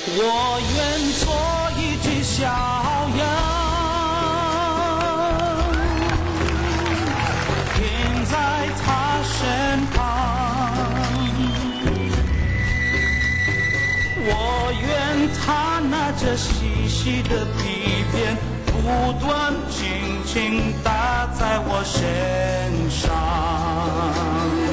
我愿做一只小羊，停在他身旁。我愿他拿着细细的皮鞭，不断轻轻打在我身上。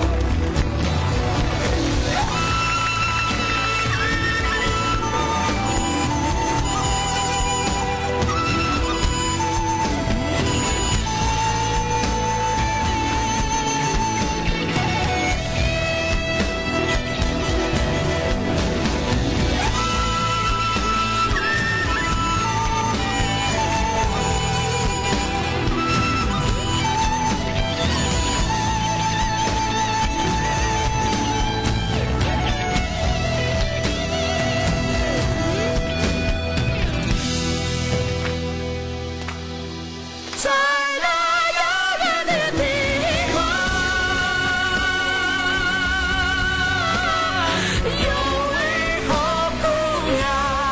在那遥远的地方，有位好姑娘，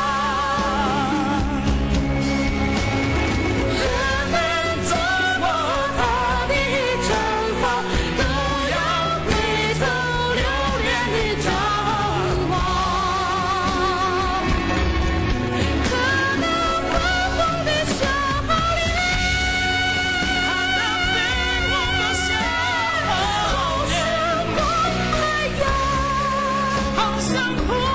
人们走过她的城防，都要回头留恋的张望。可那发光的小好像光太阳，好像